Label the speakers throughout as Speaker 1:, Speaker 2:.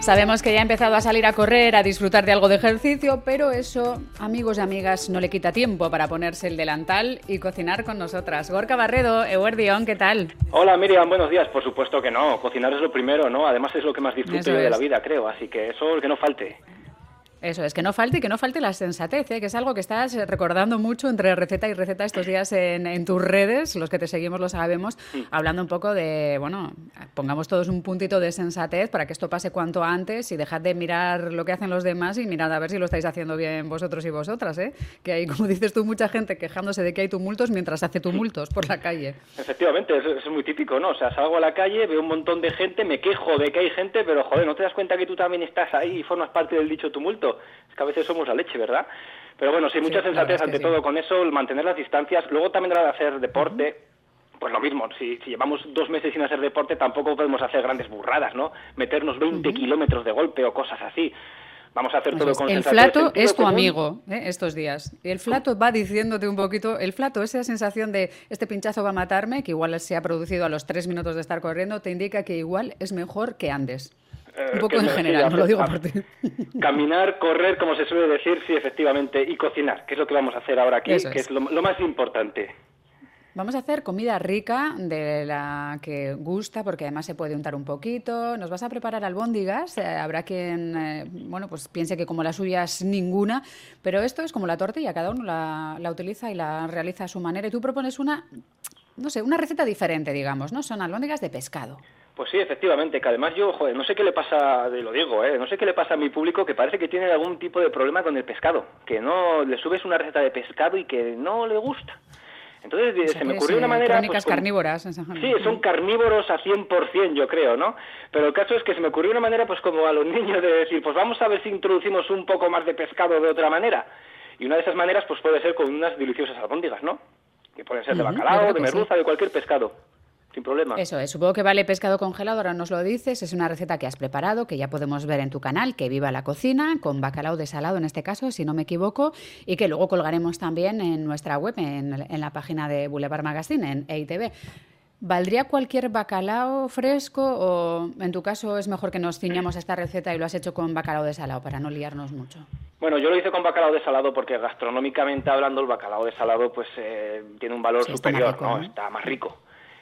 Speaker 1: Sabemos que ya ha empezado a salir a correr, a disfrutar de algo de ejercicio, pero eso, amigos y amigas, no le quita tiempo para ponerse el delantal y cocinar con nosotras. Gorka Barredo, Eguerdión, ¿qué tal?
Speaker 2: Hola Miriam, buenos días. Por supuesto que no, cocinar es lo primero, ¿no? Además es lo que más disfruto yo de la vida, creo, así que eso que no falte.
Speaker 1: Eso es, que no falte y que no falte la sensatez, que es algo que estás recordando mucho entre receta y receta estos días en tus redes, los que te seguimos lo sabemos, hablando un poco de, bueno, pongamos todos un puntito de sensatez para que esto pase cuanto antes y dejad de mirar lo que hacen los demás y mirad a ver si lo estáis haciendo bien vosotros y vosotras, que hay, como dices tú, mucha gente quejándose de que hay tumultos mientras hace tumultos por la calle.
Speaker 2: Efectivamente, eso es muy típico, ¿no? O sea, salgo a la calle, veo un montón de gente, me quejo de que hay gente, pero joder, ¿no te das cuenta que tú también estás ahí y formas parte del dicho tumulto? Es que a veces somos la leche, ¿verdad? Pero bueno, sí, mucha sensatez ante todo con eso, el mantener las distancias. Luego también a la de hacer deporte, pues lo mismo, si llevamos 2 meses sin hacer deporte tampoco podemos hacer grandes burradas, ¿no? Meternos 20 kilómetros de golpe o cosas así. Vamos a hacer todo con
Speaker 1: el
Speaker 2: sensatez.
Speaker 1: Flato es tu amigo estos días. El Flato va diciéndote un poquito, el Flato, esa sensación de este pinchazo va a matarme, que igual se ha producido a los 3 minutos de estar corriendo, te indica que igual es mejor que andes. Un poco en general, no lo digo por ti.
Speaker 2: Caminar, correr, como se suele decir, sí, efectivamente, y cocinar, que es lo que vamos a hacer ahora aquí, que es lo más importante.
Speaker 1: Vamos a hacer comida rica, de la que gusta, porque además se puede untar un poquito. Nos vas a preparar albóndigas. Habrá quien, bueno, pues piense que como la suya es ninguna, pero esto es como la tortilla, cada uno la utiliza y la realiza a su manera. Y tú propones una, no sé, una receta diferente, digamos, ¿no? Son albóndigas de pescado.
Speaker 2: Pues sí, efectivamente, que además yo, no sé qué le pasa, lo digo, no sé qué le pasa a mi público, que parece que tiene algún tipo de problema con el pescado, que no le subes una receta de pescado y que no le gusta. Entonces
Speaker 1: o sea,
Speaker 2: se me ocurrió una manera...
Speaker 1: Crónicas carnívoras.
Speaker 2: Sí, son carnívoros a 100%, yo creo, ¿no? Pero el caso es que se me ocurrió una manera, pues como a los niños, de decir, pues vamos a ver si introducimos un poco más de pescado de otra manera. Y una de esas maneras, pues puede ser con unas deliciosas albóndigas, ¿no? Que pueden ser de bacalao, de merluza, de cualquier pescado. Sin problema.
Speaker 1: Eso es, supongo que vale pescado congelado, ahora nos lo dices, es una receta que has preparado, que ya podemos ver en tu canal, que viva la cocina, con bacalao desalado en este caso, si no me equivoco, y que luego colgaremos también en nuestra web, en la página de Boulevard Magazine, en EITV. ¿Valdría cualquier bacalao fresco o en tu caso es mejor que nos ciñamos a esta receta y lo has hecho con bacalao desalado para no liarnos mucho?
Speaker 2: Bueno, yo lo hice con bacalao desalado porque gastronómicamente hablando el bacalao desalado pues tiene un valor superior, rico, ¿no? Está más rico.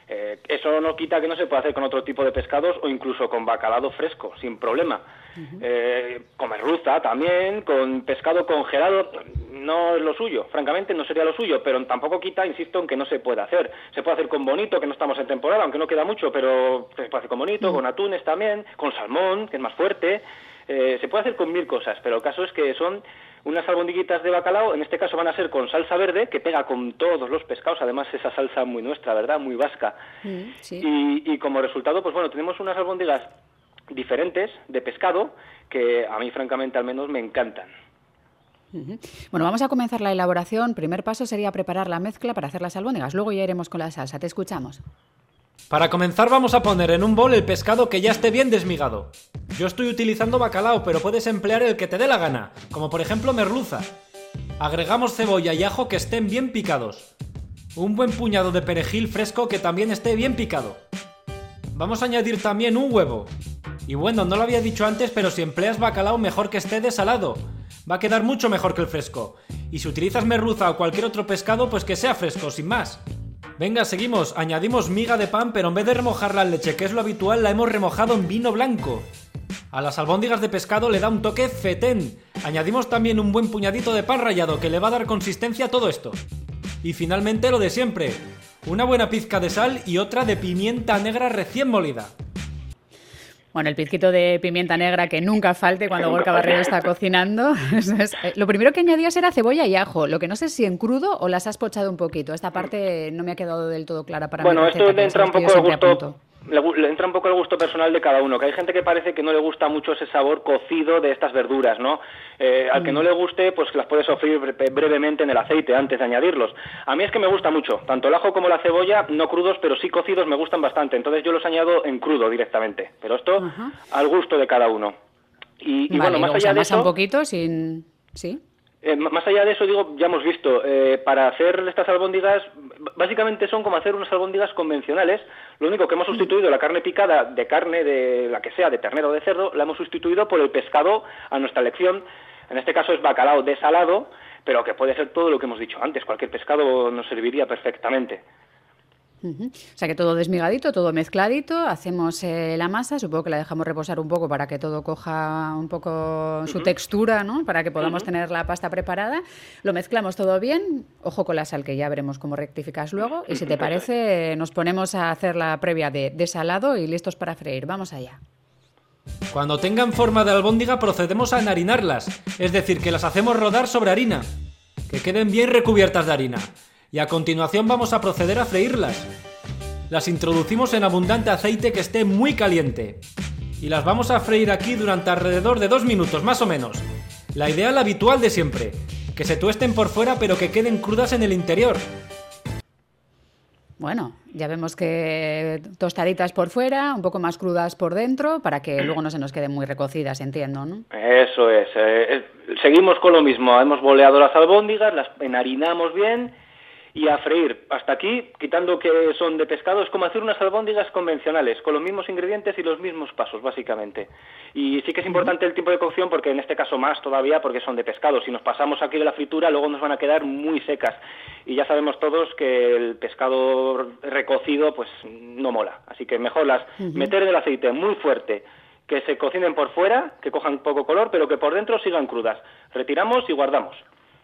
Speaker 2: Eso no quita que no se pueda hacer con otro tipo de pescados o incluso con bacalao fresco, sin problema. Con merluza también, con pescado congelado, no es lo suyo, francamente no sería lo suyo, pero tampoco quita, insisto, en que no se puede hacer. Se puede hacer con bonito, que no estamos en temporada, aunque no queda mucho, pero se puede hacer con bonito, con atunes también, con salmón, que es más fuerte. Se puede hacer con 1000 cosas, pero el caso es que son unas albondiguitas de bacalao, en este caso van a ser con salsa verde, que pega con todos los pescados, además esa salsa muy nuestra, ¿verdad? Muy vasca.
Speaker 1: Sí.
Speaker 2: Y como resultado, pues bueno, tenemos unas albóndigas diferentes de pescado, que a mí francamente al menos me encantan.
Speaker 1: Bueno, vamos a comenzar la elaboración. Primer paso sería preparar la mezcla para hacer las albóndigas, luego ya iremos con la salsa. Te escuchamos.
Speaker 3: Para comenzar vamos a poner en un bol el pescado que ya esté bien desmigado. Yo estoy utilizando bacalao, pero puedes emplear el que te dé la gana, como por ejemplo merluza. Agregamos cebolla y ajo que estén bien picados. Un buen puñado de perejil fresco que también esté bien picado. Vamos a añadir también un huevo. Y bueno, no lo había dicho antes, pero si empleas bacalao mejor que esté desalado. Va a quedar mucho mejor que el fresco. Y si utilizas merluza o cualquier otro pescado, pues que sea fresco, sin más. Venga, seguimos. Añadimos miga de pan, pero en vez de remojarla en leche, que es lo habitual, la hemos remojado en vino blanco. A las albóndigas de pescado le da un toque fetén. Añadimos también un buen puñadito de pan rallado, que le va a dar consistencia a todo esto. Y finalmente lo de siempre. Una buena pizca de sal y otra de pimienta negra recién molida.
Speaker 1: Bueno, el pizquito de pimienta negra que nunca falte cuando Gorka Barredo está cocinando. Lo primero que añadías era cebolla y ajo. Lo que no sé si en crudo o las has pochado un poquito. Esta parte no me ha quedado del todo clara para mí.
Speaker 2: Bueno, esto le entra un poco al gusto. Le entra un poco el gusto personal de cada uno, que hay gente que parece que no le gusta mucho ese sabor cocido de estas verduras, ¿no? Al que no le guste, pues las puede sofreír brevemente en el aceite antes de añadirlos. A mí es que me gusta mucho, tanto el ajo como la cebolla, no crudos, pero sí cocidos me gustan bastante, entonces yo los añado en crudo directamente, pero esto al gusto de cada uno. Y
Speaker 1: vale,
Speaker 2: bueno, más allá de eso...
Speaker 1: un poquito sin... ¿Sí?
Speaker 2: Más allá de eso, digo, ya hemos visto, para hacer estas albóndigas, básicamente son como hacer unas albóndigas convencionales. Lo único que hemos sustituido la carne picada de carne de la que sea, de ternero o de cerdo, la hemos sustituido por el pescado a nuestra elección. En este caso es bacalao desalado, pero que puede ser todo lo que hemos dicho antes. Cualquier pescado nos serviría perfectamente.
Speaker 1: O sea que todo desmigadito, todo mezcladito, hacemos la masa, supongo que la dejamos reposar un poco para que todo coja un poco su textura, ¿no? Para que podamos tener la pasta preparada. Lo mezclamos todo bien, ojo con la sal, que ya veremos cómo rectificas luego. Y si te parece, nos ponemos a hacer la previa de salado y listos para freír. Vamos allá.
Speaker 3: Cuando tengan forma de albóndiga procedemos a enharinarlas, es decir, que las hacemos rodar sobre harina, que queden bien recubiertas de harina. Y a continuación vamos a proceder a freírlas. Las introducimos en abundante aceite que esté muy caliente. Y las vamos a freír aquí durante alrededor de 2 minutos, más o menos. La idea la habitual de siempre, que se tuesten por fuera pero que queden crudas en el interior.
Speaker 1: Bueno, ya vemos que tostaditas por fuera, un poco más crudas por dentro, para que luego no se nos queden muy recocidas, entiendo, ¿no?
Speaker 2: Eso es. Seguimos con lo mismo. Hemos boleado las albóndigas, las enharinamos bien y a freír. Hasta aquí, quitando que son de pescado, es como hacer unas albóndigas convencionales, con los mismos ingredientes y los mismos pasos, básicamente. Y sí que es importante el tiempo de cocción, porque en este caso más todavía, porque son de pescado. Si nos pasamos aquí de la fritura, luego nos van a quedar muy secas. Y ya sabemos todos que el pescado recocido, pues no mola. Así que mejor las meter en el aceite muy fuerte, que se cocinen por fuera, que cojan poco color, pero que por dentro sigan crudas. Retiramos y guardamos.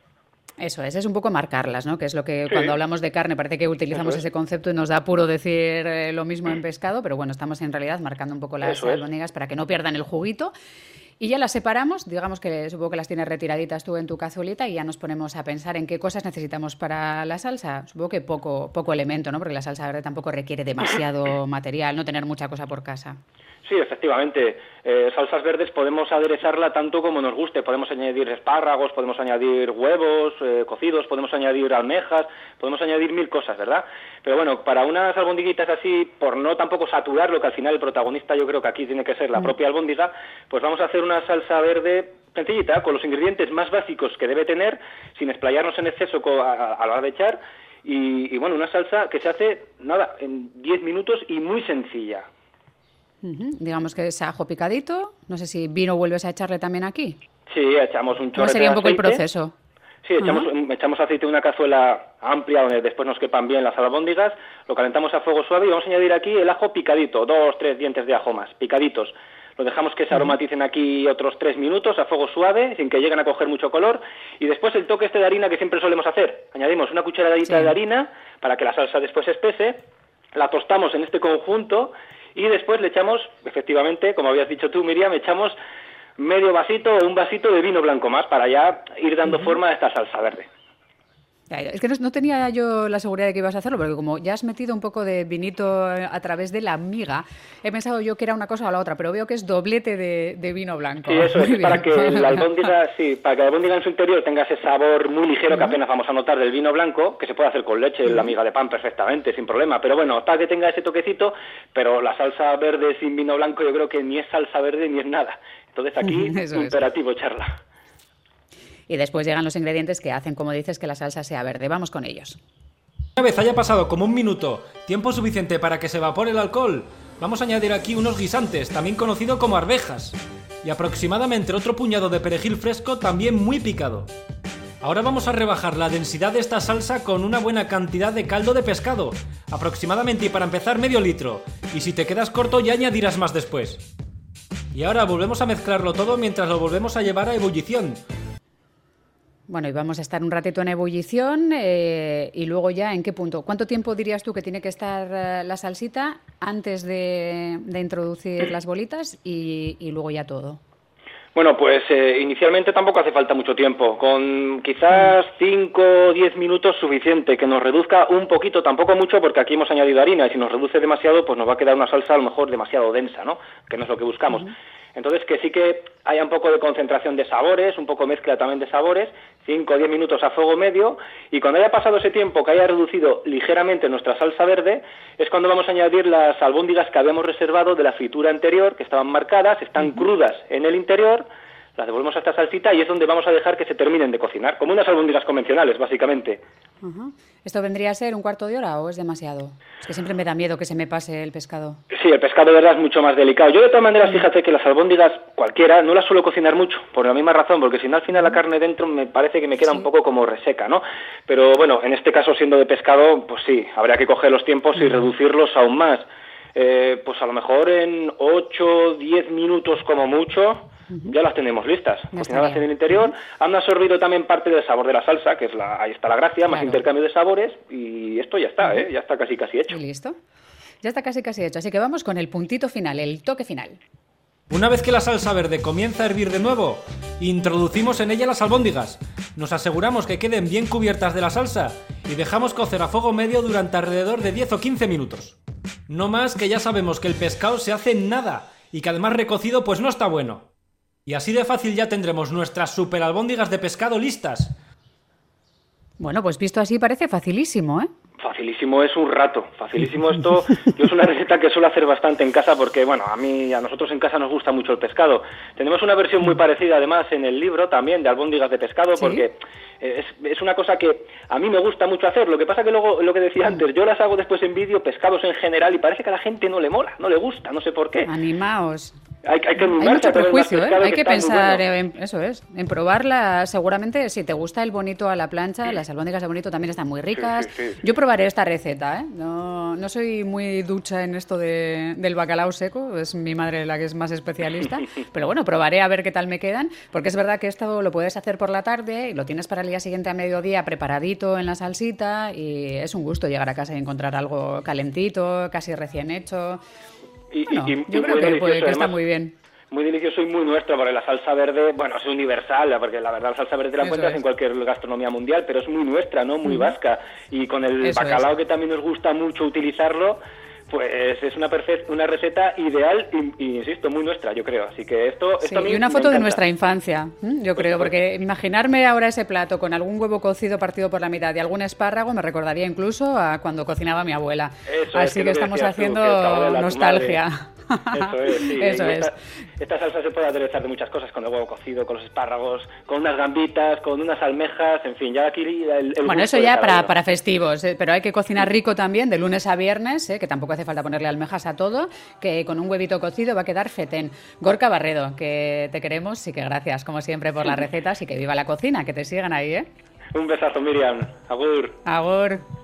Speaker 1: Eso es un poco marcarlas, ¿no? Que es lo que cuando hablamos de carne parece que utilizamos ese concepto y nos da apuro decir lo mismo en pescado, pero bueno, estamos en realidad marcando un poco las albóndigas para que no pierdan el juguito. Y ya las separamos, digamos que supongo que las tienes retiraditas tú en tu cazuelita y ya nos ponemos a pensar en qué cosas necesitamos para la salsa. Supongo que poco elemento, ¿no? Porque la salsa verde tampoco requiere demasiado material, no tener mucha cosa por casa.
Speaker 2: Sí, efectivamente. Salsas verdes podemos aderezarla tanto como nos guste. Podemos añadir espárragos, podemos añadir huevos cocidos, podemos añadir almejas, podemos añadir 1000 cosas, ¿verdad? Pero bueno, para unas albondiguitas así, por no tampoco saturarlo, que al final el protagonista yo creo que aquí tiene que ser la propia albóndiga, pues vamos a hacer una salsa verde sencillita, con los ingredientes más básicos que debe tener, sin explayarnos en exceso a la hora de echar, y bueno, una salsa que se hace, nada, en 10 minutos y muy sencilla.
Speaker 1: Digamos que es ajo picadito, no sé si vino vuelves a echarle también aquí.
Speaker 2: Sí, echamos un chorrete de aceite.
Speaker 1: ¿Cómo sería un poco el proceso?
Speaker 2: Sí, echamos aceite en una cazuela amplia donde después nos quepan bien las albóndigas, lo calentamos a fuego suave y vamos a añadir aquí el ajo picadito, 2-3 dientes de ajo más, picaditos. Lo dejamos que se aromaticen aquí otros 3 minutos a fuego suave, sin que lleguen a coger mucho color, y después el toque de harina que siempre solemos hacer. Añadimos una cucharadita de harina para que la salsa después se espese, la tostamos en este conjunto y después le echamos, efectivamente, como habías dicho tú, Miriam, echamos medio vasito o un vasito de vino blanco más para ya ir dando forma a esta salsa verde.
Speaker 1: Es que no tenía yo la seguridad de que ibas a hacerlo, porque como ya has metido un poco de vinito a través de la miga, he pensado yo que era una cosa o la otra, pero veo que es doblete de vino blanco.
Speaker 2: Sí, eso es, para que la albóndiga, en su interior tenga ese sabor muy ligero que apenas vamos a notar del vino blanco, que se puede hacer con leche, la miga de pan perfectamente, sin problema, pero bueno, para que tenga ese toquecito, pero la salsa verde sin vino blanco yo creo que ni es salsa verde ni es nada. Entonces aquí es imperativo echarla.
Speaker 1: Y después llegan los ingredientes que hacen, como dices, que la salsa sea verde. Vamos con ellos.
Speaker 3: Una vez haya pasado como 1 minuto, tiempo suficiente para que se evapore el alcohol, vamos a añadir aquí unos guisantes, también conocido como arvejas, y aproximadamente otro puñado de perejil fresco, también muy picado. Ahora vamos a rebajar la densidad de esta salsa con una buena cantidad de caldo de pescado, aproximadamente, y para empezar, medio litro, y si te quedas corto ya añadirás más después. Y ahora volvemos a mezclarlo todo mientras lo volvemos a llevar a ebullición.
Speaker 1: Bueno, y vamos a estar un ratito en ebullición y luego ya, ¿en qué punto? ¿Cuánto tiempo dirías tú que tiene que estar la salsita antes de introducir las bolitas y luego ya todo?
Speaker 2: Bueno, pues inicialmente tampoco hace falta mucho tiempo, con quizás 5 o 10 minutos suficiente, que nos reduzca un poquito, tampoco mucho porque aquí hemos añadido harina y si nos reduce demasiado pues nos va a quedar una salsa a lo mejor demasiado densa, ¿no? Que no es lo que buscamos. Entonces que sí que haya un poco de concentración de sabores, un poco mezcla también de sabores, 5 o 10 minutos a fuego medio, y cuando haya pasado ese tiempo que haya reducido ligeramente nuestra salsa verde, es cuando vamos a añadir las albóndigas que habíamos reservado de la fritura anterior, que estaban marcadas, están crudas en el interior, las devolvemos a esta salsita y es donde vamos a dejar que se terminen de cocinar, como unas albóndigas convencionales, básicamente.
Speaker 1: Uh-huh. ¿Esto vendría a ser un cuarto de hora o es demasiado? Es que siempre me da miedo que se me pase el pescado.
Speaker 2: Sí, el pescado de verdad es mucho más delicado. Yo de todas maneras, fíjate que las albóndigas cualquiera no las suelo cocinar mucho, por la misma razón, porque si no al final la carne dentro me parece que me queda un poco como reseca, ¿no? Pero bueno, en este caso siendo de pescado, pues sí, habría que coger los tiempos y reducirlos aún más. Pues a lo mejor en 8, 10 minutos como mucho, ya las tenemos listas, cocinadas en el interior. Han absorbido también parte del sabor de la salsa, que es ahí está la gracia, más intercambio de sabores, y esto ya está, ya está casi hecho.
Speaker 1: ¿Y listo? Ya está casi hecho, así que vamos con el puntito final, el toque final.
Speaker 3: Una vez que la salsa verde comienza a hervir de nuevo, introducimos en ella las albóndigas. Nos aseguramos que queden bien cubiertas de la salsa y dejamos cocer a fuego medio durante alrededor de 10 o 15 minutos. No más, que ya sabemos que el pescado se hace en nada y que además recocido pues no está bueno. Y así de fácil ya tendremos nuestras super albóndigas de pescado listas.
Speaker 1: Bueno, pues visto así parece facilísimo, ¿eh?
Speaker 2: Facilísimo es un rato, facilísimo esto. Yo es una receta que suelo hacer bastante en casa porque, bueno, a nosotros en casa nos gusta mucho el pescado. Tenemos una versión muy parecida además en el libro también de albóndigas de pescado, ¿sí? Porque es una cosa que a mí me gusta mucho hacer. Lo que pasa que luego, lo que decía antes, yo las hago después en vídeo, pescados en general, y parece que a la gente no le mola, no le gusta, no sé por qué.
Speaker 1: Animaos.
Speaker 2: Hay que
Speaker 1: Hay mucho prejuicio, ¿eh? Hay que pensar
Speaker 2: bueno.
Speaker 1: en probarla. Seguramente, si te gusta el bonito a la plancha, las albóndigas de bonito también están muy ricas. Sí. Yo probaré esta receta, ¿eh? No soy muy ducha en esto del bacalao seco, es mi madre la que es más especialista, pero bueno, probaré a ver qué tal me quedan, porque es verdad que esto lo puedes hacer por la tarde y lo tienes para el día siguiente a mediodía preparadito en la salsita y es un gusto llegar a casa y encontrar algo calentito, casi recién hecho. Yo creo que está muy bien.
Speaker 2: Muy delicioso y muy nuestro, porque la salsa verde, bueno, es universal, porque la verdad la salsa verde la encuentras en cualquier gastronomía mundial, pero es muy nuestra, ¿no? Muy vasca. Y con el bacalao, que también nos gusta mucho utilizarlo, pues es una receta ideal y insisto, muy nuestra, yo creo. Así que esto a mí
Speaker 1: y una foto
Speaker 2: me
Speaker 1: de nuestra infancia, yo creo, porque imaginarme ahora ese plato con algún huevo cocido partido por la mitad y algún espárrago me recordaría incluso a cuando cocinaba mi abuela. Así que estamos haciendo nostalgia.
Speaker 2: Eso es, sí.
Speaker 1: Eso es.
Speaker 2: Esta salsa se puede aderezar de muchas cosas, con el huevo cocido, con los espárragos, con unas gambitas, con unas almejas, en fin, ya aquí el
Speaker 1: bueno, eso ya para festivos, pero hay que cocinar rico también de lunes a viernes, que tampoco hace falta ponerle almejas a todo, que con un huevito cocido va a quedar fetén. Gorka Barredo, que te queremos y que gracias, como siempre, por las recetas y que viva la cocina, que te sigan ahí, ¿eh?
Speaker 2: Un besazo, Miriam. Agur.
Speaker 1: Agur.